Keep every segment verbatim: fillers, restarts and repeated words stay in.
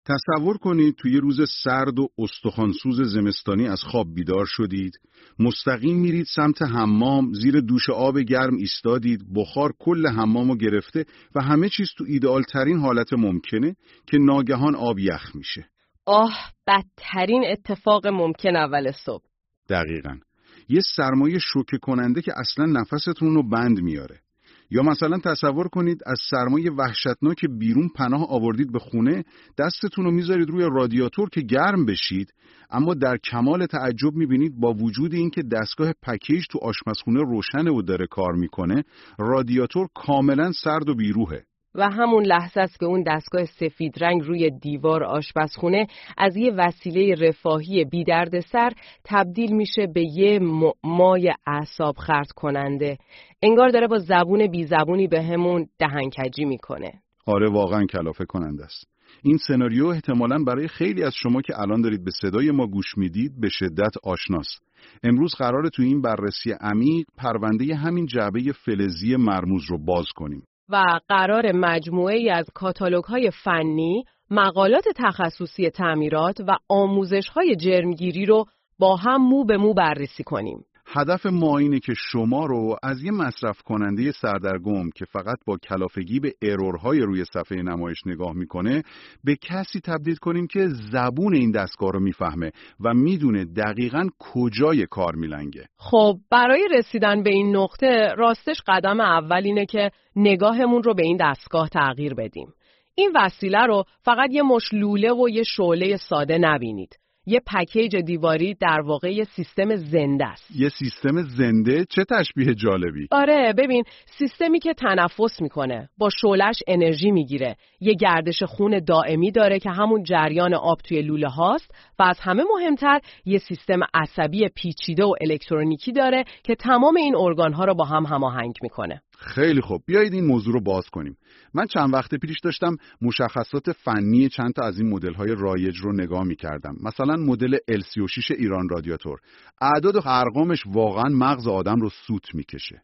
تصور کنید توی روز سرد و استخوانسوز زمستانی از خواب بیدار شدید، مستقیم میرید سمت حمام، زیر دوش آب گرم ایستادید، بخار کل حمامو گرفته و همه چیز تو ایدئال ترین حالت ممکنه که ناگهان آب یخ میشه. آه، بدترین اتفاق ممکن اول صبح. دقیقاً. یه سرمایه شوکه کننده که اصلا نفستون رو بند میاره. یا مثلا تصور کنید از سرمایه وحشتناک بیرون پناه آوردید به خونه، دستتون رو میذارید روی رادیاتور که گرم بشید، اما در کمال تعجب میبینید با وجود اینکه دستگاه پکیج تو آشپزخونه روشنه و داره کار میکنه، رادیاتور کاملا سرد و بیروحه. و همون لحظه است که اون دستگاه سفید رنگ روی دیوار آشپزخونه از یه وسیله رفاهی بی دردسر تبدیل میشه به یه معمای اعصاب خرد کننده. انگار داره با زبون بی زبونی به همون دهنکجی میکنه. آره، واقعا کلافه کننده است. این سناریو احتمالاً برای خیلی از شما که الان دارید به صدای ما گوش میدید به شدت آشناست. امروز قراره تو این بررسی عمیق پرونده همین جعبه فلزی مرموز رو باز کنیم. و قرار مجموعه‌ای از کاتالوگ‌های فنی، مقالات تخصصی تعمیرات و آموزش‌های جرمگیری رو با هم مو به مو بررسی کنیم. هدف ما اینه که شما رو از یه مصرف کننده سردرگم که فقط با کلافگی به ارورهای روی صفحه نمایش نگاه میکنه به کسی تبدیل کنیم که زبون این دستگاه رو میفهمه و میدونه دقیقاً کجای کار میلنگه. خب برای رسیدن به این نقطه راستش قدم اول اینه که نگاهمون رو به این دستگاه تغییر بدیم. این وسیله رو فقط یه مش لوله و یه شعله ساده نبینید. یه پکیج دیواری در واقع یه سیستم زنده است. یه سیستم زنده؟ چه تشبیه جالبی. آره، ببین، سیستمی که تنفس میکنه، با شعله‌اش انرژی میگیره، یه گردش خون دائمی داره که همون جریان آب توی لوله هاست و از همه مهمتر یه سیستم عصبی پیچیده و الکترونیکی داره که تمام این ارگان‌ها رو با هم هماهنگ میکنه. خیلی خوب، بیایید این موضوع رو باز کنیم. من چند وقت پیش داشتم مشخصات فنی چند تا از این مدل‌های رایج رو نگاه می‌کردم. مثلا مدل ال سی و شش ایران رادیاتور. اعداد و ارقامش واقعاً مغز آدم رو سوت می‌کشه.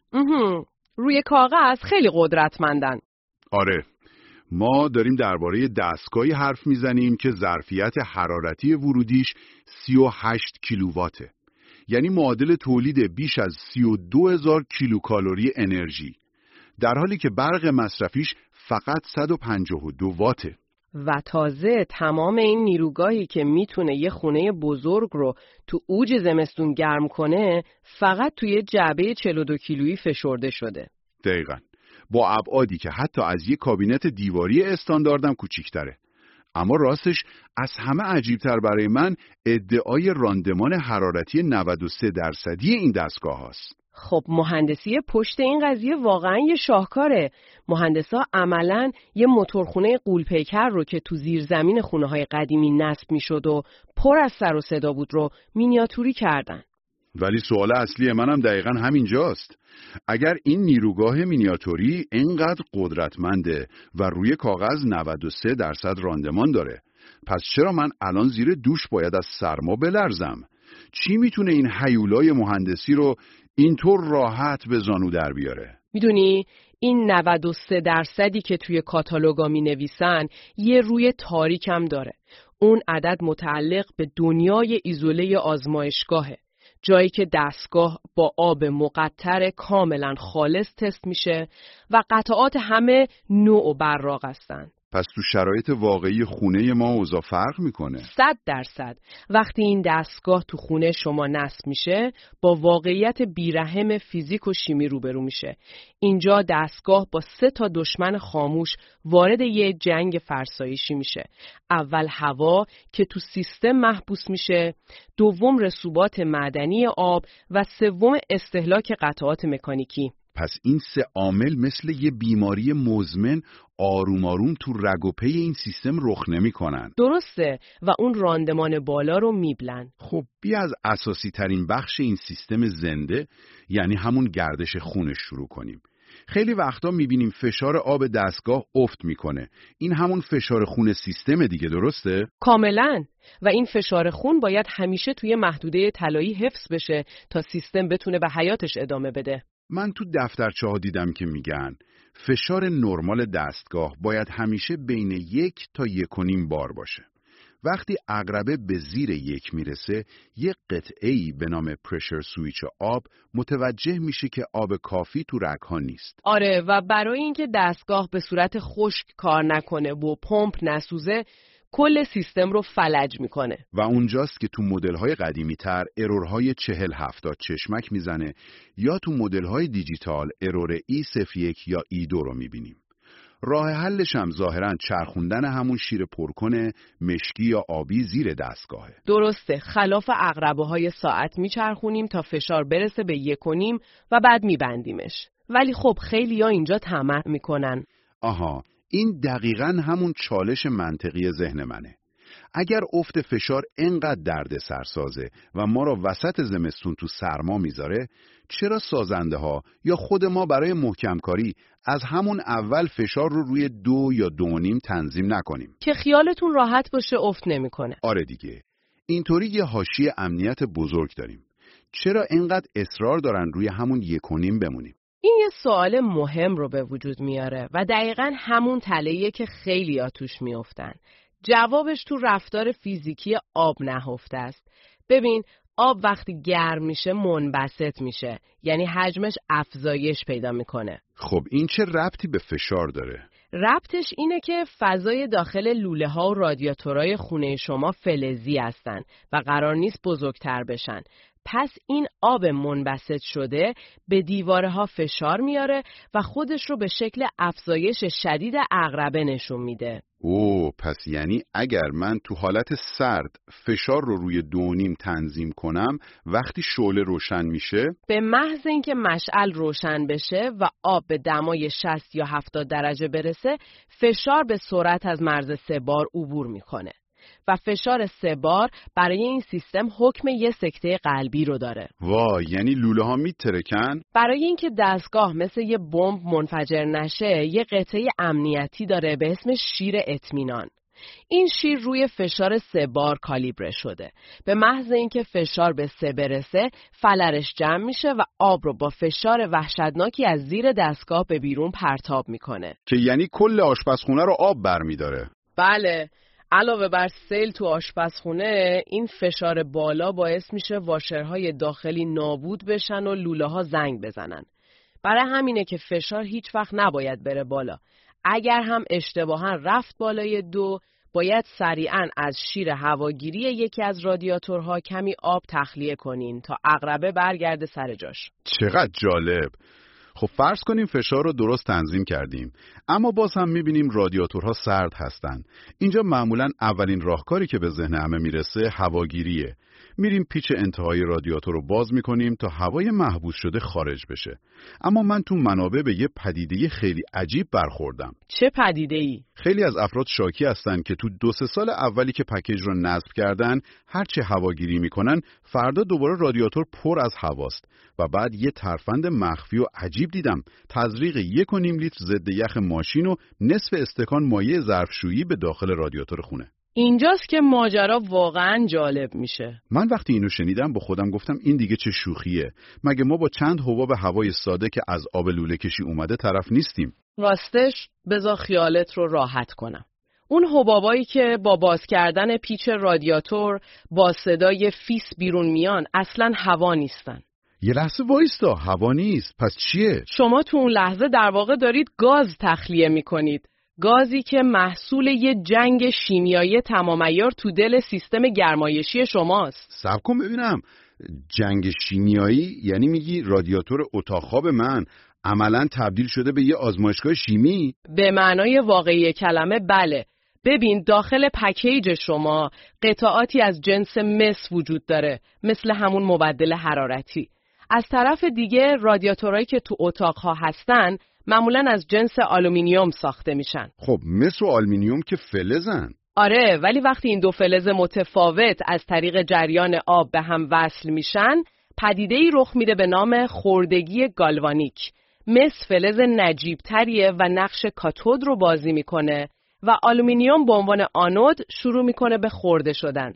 روی کاغذ خیلی قدرتمندن. آره. ما داریم درباره دستگاهی حرف میزنیم که ظرفیت حرارتی ورودیش سی و هشت کیلوواته. یعنی معادل تولید بیش از سی و دو هزار کیلوکالری انرژی، در حالی که برق مصرفیش فقط صد و پنجاه و دو واته. و تازه تمام این نیروگاهی که میتونه یه خونه بزرگ رو تو اوج زمستون گرم کنه فقط توی جعبه چهل و دو کیلویی فشرده شده. دقیقاً. با ابعادی که حتی از یه کابینت دیواری استانداردم کوچیک‌تره. اما راستش از همه عجیبتر برای من ادعای راندمان حرارتی نود و سه درصدی این دستگاه هاست. خب مهندسی پشت این قضیه واقعا یه شاهکاره. مهندسا عملاً یه موتورخونه غول‌پیکر رو که تو زیر زمین خونه‌های قدیمی نصب می‌شد و پر از سر و صدا بود رو مینیاتوری کردن. ولی سوال اصلی منم دقیقاً همینجاست. اگر این نیروگاه مینیاتوری اینقدر قدرتمنده و روی کاغذ نود و سه درصد راندمان داره، پس چرا من الان زیر دوش باید از سرما بلرزم؟ چی میتونه این هیولای مهندسی رو اینطور راحت به زانو در بیاره؟ میدونی این نود و سه درصدی که توی کاتالوگا می نویسن یه روی تاریک هم داره. اون عدد متعلق به دنیای ایزوله آزمایشگاهه. جایی که دستگاه با آب مقطر کاملا خالص تست میشه و قطعات همه نوع و براق هستن. پس تو شرایط واقعی خونه ما اوضاع فرق میکنه؟ صد درصد. وقتی این دستگاه تو خونه شما نصب میشه با واقعیت بیرحم فیزیک و شیمی روبرو میشه. اینجا دستگاه با سه تا دشمن خاموش وارد یه جنگ فرسایشی میشه. اول هوا که تو سیستم محبوس میشه، دوم رسوبات معدنی آب و سوم استهلاک قطعات مکانیکی. پس این سه عامل مثل یه بیماری مزمن آروم آروم تو رگ و پی این سیستم رخ نمی کنن. درسته و اون راندمان بالا رو میبلن. خب بیا از اساسی ترین بخش این سیستم زنده، یعنی همون گردش خونش شروع کنیم. خیلی وقتا میبینیم فشار آب دستگاه افت میکنه. این همون فشار خون سیستم دیگه، درسته؟ کاملاً. و این فشار خون باید همیشه توی محدوده طلایی حفظ بشه تا سیستم بتونه به حیاتش ادامه بده. من تو دفترچه ها دیدم که میگن فشار نرمال دستگاه باید همیشه بین یک تا یک و نیم بار باشه. وقتی عقربه به زیر یک میرسه، یک قطعه‌ای به نام پرشر سویچ آب متوجه میشه که آب کافی تو رگ‌ها نیست. آره، و برای اینکه دستگاه به صورت خشک کار نکنه و پمپ نسوزه، کل سیستم رو فلج میکنه. و اونجاست که تو مدل‌های قدیمی‌تر ارورهای چهل هفتاد چشمک میزنه یا تو مدل‌های دیجیتال ارور ای صفر یک یا ای دو رو میبینیم. راه حلش هم ظاهراً چرخوندن همون شیر پرکن مشکی یا آبی زیر دستگاهه. درسته، خلاف عقربه‌های ساعت میچرخونیم تا فشار برسه به یک و نیم و بعد میبندیمش. ولی خب خیلی ها اینجا طمع میکنن. آها، این دقیقاً همون چالش منطقی ذهن منه. اگر افت فشار انقدر درد سرسازه و ما را وسط زمستون تو سرما میذاره، چرا سازنده ها یا خود ما برای محکم کاری از همون اول فشار رو روی دو یا دو و نیم تنظیم نکنیم که خیالتون راحت باشه افت نمیکنه؟ آره دیگه، اینطوری یه حاشیه امنیت بزرگ داریم. چرا اینقدر اصرار دارن روی همون یک و نیم بمونیم؟ این یه سوال مهم رو به وجود میاره و دقیقاً همون تله‌ایه که خیلی‌ها توش میافتن. جوابش تو رفتار فیزیکی آب نهفته است. ببین، آب وقتی گرم میشه منبسط میشه، یعنی حجمش افزایش پیدا میکنه. خب این چه ربطی به فشار داره؟ ربطش اینه که فضای داخل لوله ها و رادیاتورهای خونه شما فلزی هستن و قرار نیست بزرگتر بشن. پس این آب منبسط شده به دیواره ها فشار میاره و خودش رو به شکل افزایش شدید عقربه نشون میده. اوه، پس یعنی اگر من تو حالت سرد فشار رو روی دو نیم تنظیم کنم، وقتی شعله روشن میشه، به محض اینکه مشعل روشن بشه و آب به دمای شصت یا هفتاد درجه برسه، فشار به سرعت از مرز سه بار عبور میکنه. و فشار سه بار برای این سیستم حکم یه سکته قلبی رو داره. وای، یعنی لوله ها میترکن؟ برای اینکه دستگاه مثل یه بمب منفجر نشه، یه قطعه امنیتی داره به اسم شیر اطمینان. این شیر روی فشار سه بار کالیبره شده. به محض اینکه فشار به سه برسه، فلرش جمع میشه و آب رو با فشار وحشتناکی از زیر دستگاه به بیرون پرتاب میکنه. که یعنی کل آشپزخونه رو آب برمیداره؟ بله. علاوه بر سیل تو آشپزخونه، این فشار بالا باعث میشه واشرهای داخلی نابود بشن و لوله ها زنگ بزنن. برای همینه که فشار هیچ وقت نباید بره بالا. اگر هم اشتباها رفت بالای دو، باید سریعاً از شیر هواگیری یکی از رادیاتورها کمی آب تخلیه کنین تا عقربه برگرده سر جاش. چقدر جالب! خب فرض کنیم فشار رو درست تنظیم کردیم، اما باز هم میبینیم رادیاتورها سرد هستن. اینجا معمولاً اولین راهکاری که به ذهن همه میرسه هواگیریه. میریم پیچ انتهای رادیاتور رو باز میکنیم تا هوای محبوس شده خارج بشه. اما من تو منابع به یه پدیده خیلی عجیب برخوردم. چه پدیده‌ای؟ خیلی از افراد شاکی هستن که تو دو سه سال اولی که پکیج رو نصب کردن، هرچه هواگیری میکنن، فردا دوباره رادیاتور پر از هواست. و بعد یه ترفند مخفی و عجیب دیدم، تزریق یک و نیم لیتر ضد یخ ماشین و نصف استکان مایع ظرفشویی به داخل رادیاتور خونه. اینجاست که ماجرا واقعاً جالب میشه. من وقتی اینو شنیدم با خودم گفتم این دیگه چه شوخیه؟ مگه ما با چند حباب هوای ساده که از آب لوله کشی اومده طرف نیستیم؟ راستش بذار خیالت رو راحت کنم. اون حبابایی که با باز کردن پیچ رادیاتور با صدای فیس بیرون میان اصلاً هوا نیستن. یه لحظه وایستا، هوا نیست؟ پس چیه؟ شما تو اون لحظه در واقع دارید گاز تخلیه میکنید. گازی که محصول یه جنگ شیمیایی تمام عیار تو دل سیستم گرمایشی شماست. صبر کن ببینم، جنگ شیمیایی یعنی میگی رادیاتور اتاق خواب من عملاً تبدیل شده به یه آزمایشگاه شیمی؟ به معنای واقعی کلمه بله. ببین، داخل پکیج شما قطعاتی از جنس مس وجود داره، مثل همون مبدل حرارتی. از طرف دیگه رادیاتورایی که تو اتاقها هستن معمولاً از جنس آلومینیوم ساخته میشن. خب مس و آلومینیوم که فلزن. آره، ولی وقتی این دو فلز متفاوت از طریق جریان آب به هم وصل میشن، پدیده‌ای رخ میده به نام خوردگی گالوانیک. مس فلز نجیب تریه و نقش کاتود رو بازی میکنه و آلومینیوم به عنوان آنود شروع میکنه به خورده شدن.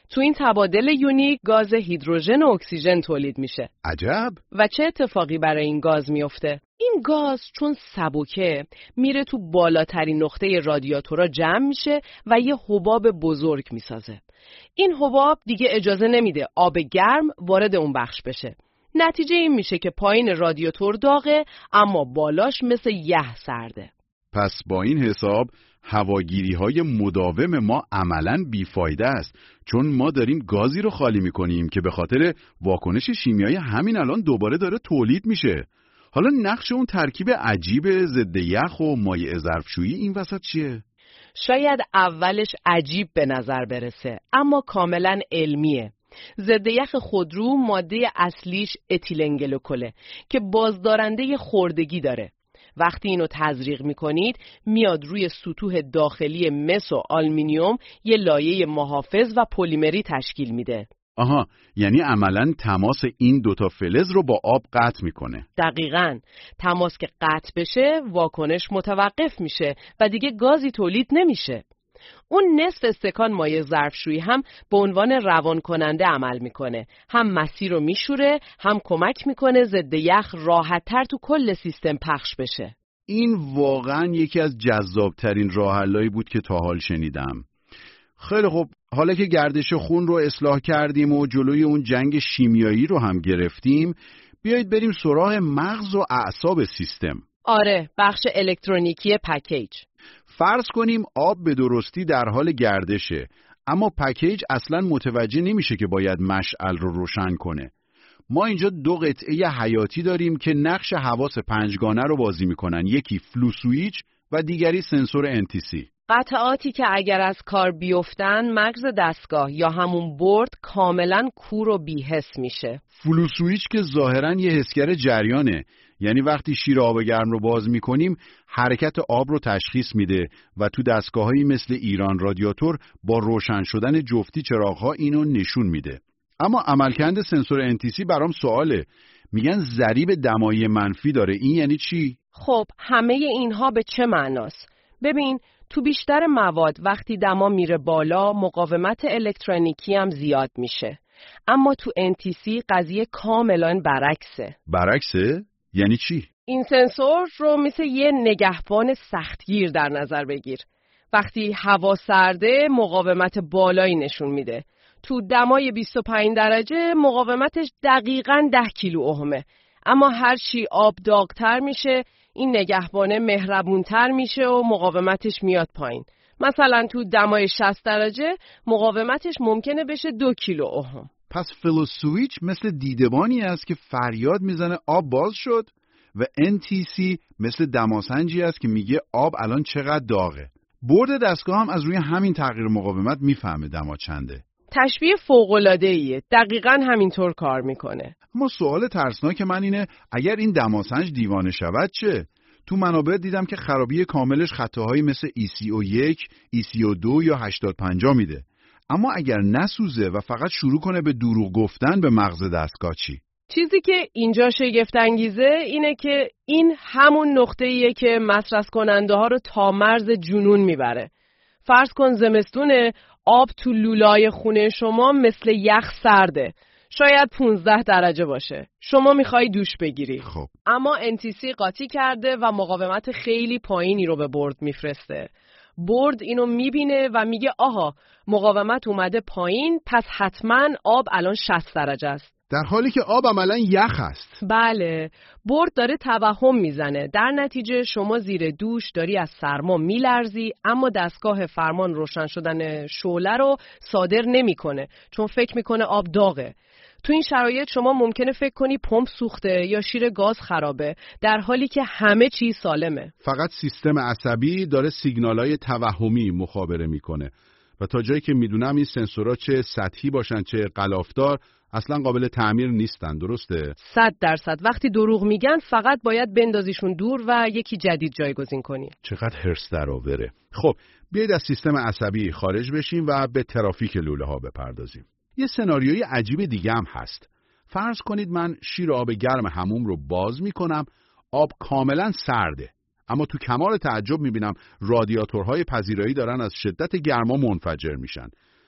تو این تبادل یونیک گاز هیدروژن و اکسیژن تولید میشه. عجب. و چه اتفاقی برای این گاز میفته؟ این گاز چون سبکه میره تو بالاترین نقطه رادیاتورا جمع میشه و یه حباب بزرگ میسازه. این حباب دیگه اجازه نمیده آب گرم وارد اون بخش بشه. نتیجه این میشه که پایین رادیاتور داغه اما بالاش مثل یخ سرده. پس با این حساب هواگیری های مداوم ما عملاً بیفایده است، چون ما داریم گازی رو خالی میکنیم که به خاطر واکنش شیمیایی همین الان دوباره داره تولید میشه. حالا نقش اون ترکیب عجیب ضد یخ و مایع ظرفشویی این وسط چیه؟ شاید اولش عجیب به نظر برسه اما کاملاً علمیه. ضد یخ خودرو ماده اصلیش اتیلنگلیکوله که بازدارنده خوردگی داره. وقتی اینو تزریق میکنید میاد روی سطوح داخلی مس و آلومینیوم یه لایه محافظ و پلیمری تشکیل میده. آها، یعنی عملاً تماس این دوتا فلز رو با آب قطع میکنه. دقیقاً. تماس که قطع بشه واکنش متوقف میشه و دیگه گازی تولید نمیشه. اون نصف استکان مایع ظرفشویی هم به عنوان روان کننده عمل میکنه. هم مسیر رو میشوره، هم کمک میکنه ضد یخ راحت‌تر تو کل سیستم پخش بشه. این واقعاً یکی از جذابترین راه حلایی بود که تا حال شنیدم. خیلی خوب، حالا که گردش خون رو اصلاح کردیم و جلوی اون جنگ شیمیایی رو هم گرفتیم، بیایید بریم سراغ مغز و اعصاب سیستم. آره، بخش الکترونیکی پکیج. فرض کنیم آب به درستی در حال گردشه، اما پکیج اصلاً متوجه نمیشه که باید مشعل رو روشن کنه. ما اینجا دو قطعه حیاتی داریم که نقش حواس پنجگانه رو بازی میکنن، یکی فلو سویچ و دیگری سنسور انتیسی. قطعاتی که اگر از کار بیفتن مغز دستگاه یا همون بورد کاملاً کور و بی‌حس میشه. فلو سویچ که ظاهراً یه حسگر جریانه، یعنی وقتی شیر آب گرم رو باز میکنیم حرکت آب رو تشخیص میده و تو دستگاه‌هایی مثل ایران رادیاتور با روشن شدن جفتی چراغ‌ها اینو نشون میده. اما عملکرد سنسور انتیسی برام سواله. میگن ضریب دمایی منفی داره، این یعنی چی؟ خب همه اینها به چه معناست؟ ببین، تو بیشتر مواد وقتی دما میره بالا مقاومت الکترونیکی هم زیاد میشه. اما تو انتیسی قضیه کاملا برعکسه. برعکسه؟ یعنی چی؟ این سنسور رو مثل یه نگهبان سختگیر در نظر بگیر. وقتی هوا سرده مقاومت بالایی نشون میده. تو دمای بیست و پنج درجه مقاومتش دقیقاً ده کیلو اومه. اما هر چی آب داغ‌تر میشه این نگهبانه مهربونتر میشه و مقاومتش میاد پایین. مثلا تو دمای شصت درجه مقاومتش ممکنه بشه دو کیلو اوم. پس فلو سویچ مثل دیدبانی است که فریاد میزنه آب باز شد و ان تی سی مثل دماسنجی است که میگه آب الان چقدر داغه. بورد دستگاه هم از روی همین تغییر مقاومت میفهمه دما چنده. تشبیه فوق‌العاده‌ایه. دقیقاً همینطور کار میکنه. اما سوال ترسناک من اینه اگر این دماسنج دیوانه شود چه؟ تو منابع دیدم که خرابی کاملش خطاهایی مثل ای سی او یک، ای سی او دو یا هشتاد و پنج میده. اما اگر نسوزه و فقط شروع کنه به دروغ گفتن به مغز دستگاه چی؟ چیزی که اینجا شگفت انگیزه اینه که این همون نقطه‌ایه که مصرف کننده ها رو تا مرز جنون میبره. فرض کن زمستونه، آب تو لولای خونه شما مثل یخ سرده. شاید پونزده درجه باشه. شما میخوای دوش بگیری. خب. اما انتیسی قاطی کرده و مقاومت خیلی پایینی رو به بورد میفرسته. بورد اینو میبینه و میگه آها مقاومت اومده پایین، پس حتما آب الان شصت درجه است. در حالی که آب عملاً یخ است. بله، بورد داره توهم میزنه. در نتیجه شما زیر دوش داری از سرما میلرزی، اما دستگاه فرمان روشن شدن شعله رو صادر نمیکنه چون فکر میکنه آب داغه. تو این شرایط شما ممکنه فکر کنی پمپ سوخته یا شیر گاز خرابه، در حالی که همه چیز سالمه. فقط سیستم عصبی داره سیگنالای توهمی مخابره میکنه و تا جایی که میدونم این سنسورها چه سطحی باشن چه غلافدار اصلا قابل تعمیر نیستن، درسته؟ صد درصد. وقتی دروغ میگن فقط باید بندازیشون دور و یکی جدید جایگزین کنی. چقدر هرس درآوره. خب بیایید از سیستم عصبی خارج بشیم و به ترافیک لوله ها بپردازیم. یه سناریوی عجیب دیگه هم هست. فرض کنید من شیر آب گرم حموم رو باز میکنم، آب کاملا سرده، اما تو کمال تعجب میبینم رادیاتورهای پذیرایی دارن از شدت گرما منفجر میشن.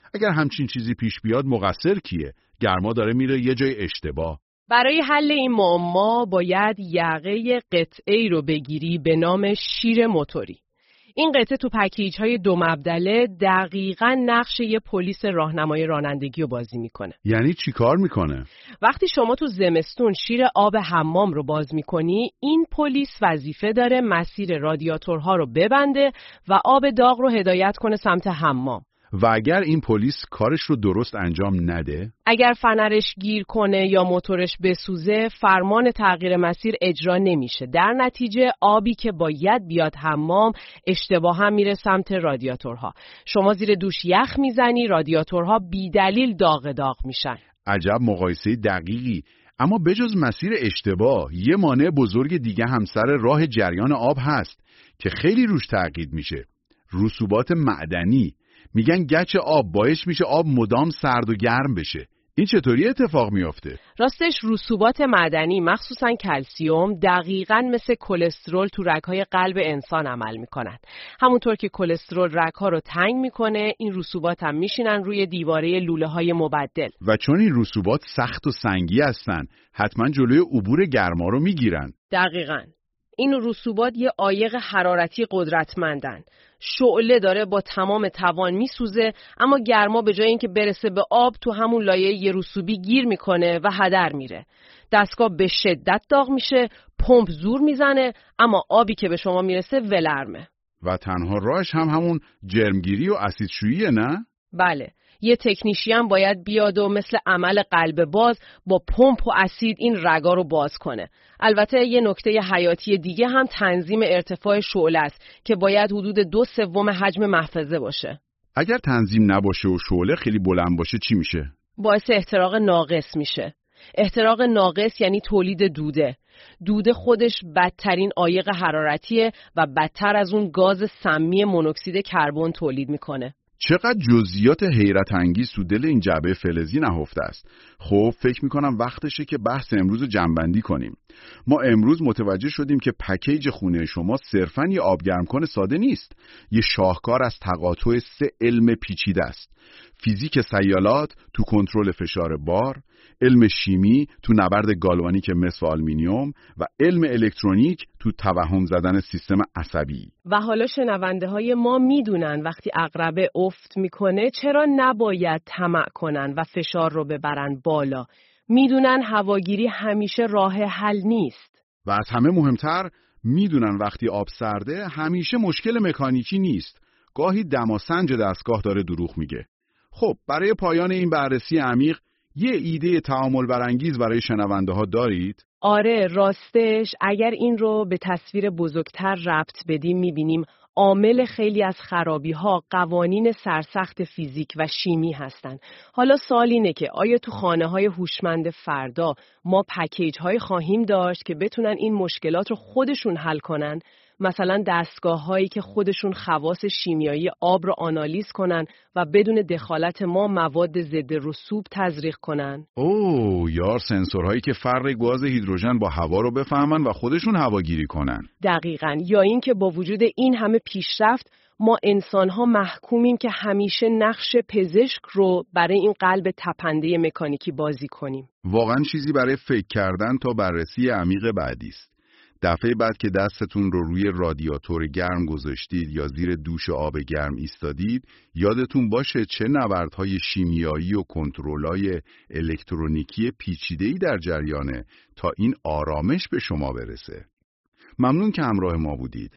اگر همچین چیزی پیش بیاد مقصر کیه؟ گرما داره میره یه جای اشتباه. برای حل این معما باید یقه قطعه‌ای رو بگیری به نام شیر موتوری. این قطعه تو پکیج‌های دو مبدله دقیقاً نقش یه پلیس راهنمای رانندگی رو بازی میکنه. یعنی چی کار میکنه؟ وقتی شما تو زمستون شیر آب حمام رو باز میکنی، این پلیس وظیفه داره مسیر رادیاتورها رو ببنده و آب داغ رو هدایت کنه سمت حمام. و اگر این پلیس کارش رو درست انجام نده؟ اگر فنرش گیر کنه یا موتورش بسوزه، فرمان تغییر مسیر اجرا نمیشه. در نتیجه آبی که باید بیاد حمام اشتباها میره سمت رادیاتورها. شما زیر دوش یخ میزنی، رادیاتورها بی دلیل داغ داغ میشن. عجب مقایسه دقیقی. اما بجز مسیر اشتباه، یه مانع بزرگ دیگه هم سر راه جریان آب هست که خیلی روش تاکید میشه. رسوبات معدنی. میگن گچ آب باعث میشه آب مدام سرد و گرم بشه. این چطوری اتفاق میافته؟ راستش رسوبات معدنی مخصوصاً کلسیوم دقیقاً مثل کلسترول تو رگ‌های قلب انسان عمل میکنن. همونطور که کلسترول رگ‌ها رو تنگ میکنه، این رسوبات هم میشینن روی دیواره لوله‌های مبدل. و چون این رسوبات سخت و سنگی هستن، حتما جلوی عبور گرما رو میگیرن. دقیقاً. این رسوبات یه عایق حرارتی قدرتمندن. شعله داره با تمام توان میسوزه، اما گرما به جای اینکه برسه به آب تو همون لایه یه رسوبی گیر میکنه و هدر میره. دستگاه به شدت داغ میشه، پمپ زور میزنه، اما آبی که به شما میرسه ولرمه. و تنها راهش هم همون جرمگیری و اسیدشوییه، نه؟ بله. یه تکنیشیان باید بیاد و مثل عمل قلب باز با پمپ و اسید این رگا رو باز کنه. البته یه نکته حیاتی دیگه هم تنظیم ارتفاع شعله است که باید حدود دو سوم حجم محفظه باشه. اگر تنظیم نباشه و شعله خیلی بلند باشه چی میشه؟ باعث احتراق ناقص میشه. احتراق ناقص یعنی تولید دوده. دوده خودش بدترین عایق حرارتیه و بدتر از اون گاز سمی مونوکسید کربن تولید میکنه. چقدر جزئیات حیرت انگیز تو دل این جعبه فلزی نهفته است. خب فکر میکنم وقتشه که بحث امروز جمع‌بندی کنیم. ما امروز متوجه شدیم که پکیج خونه شما صرفاً یه آبگرمکن ساده نیست. یه شاهکار از تقاطع سه علم پیچیده است. فیزیک سیالات تو کنترل فشار بار، علم شیمی تو نبرد گالوانیک مس و آلومینیوم و علم الکترونیک تو توهم زدن سیستم عصبی. و حالا شنونده های ما میدونن وقتی عقربه افت میکنه چرا نباید طمع کنن و فشار رو ببرن بالا. میدونن هواگیری همیشه راه حل نیست. و از همه مهمتر میدونن وقتی آب سرده همیشه مشکل مکانیکی نیست. گاهی دماسنج دستگاه داره دروغ میگه. خب برای پایان این بررسی عمیق یه ایده تعامل برانگیز برای شنونده ها دارید؟ آره راستش اگر این رو به تصویر بزرگتر ربط بدیم میبینیم عامل خیلی از خرابی ها قوانین سرسخت فیزیک و شیمی هستن. حالا سوال اینه که آیا تو خانه های هوشمند فردا ما پکیج های خواهیم داشت که بتونن این مشکلات رو خودشون حل کنن؟ مثلا دستگاه هایی که خودشون خواص شیمیایی آب رو آنالیز کنن و بدون دخالت ما مواد ضد رسوب تزریق کنن. اوه یار سنسورهایی که فرق گاز هیدروژن با هوا رو بفهمن و خودشون هواگیری کنن. دقیقاً. یا این که با وجود این همه پیشرفت ما انسان‌ها محکومیم که همیشه نقش پزشک رو برای این قلب تپنده مکانیکی بازی کنیم. واقعاً چیزی برای فکر کردن تا بررسی عمیق بعدی است. دفعه بعد که دستتون رو روی رادیاتور گرم گذاشتید یا زیر دوش آب گرم ایستادید، یادتون باشه چه نبردهای شیمیایی و کنترل‌های الکترونیکی پیچیده‌ای در جریانه تا این آرامش به شما برسه. ممنون که همراه ما بودید.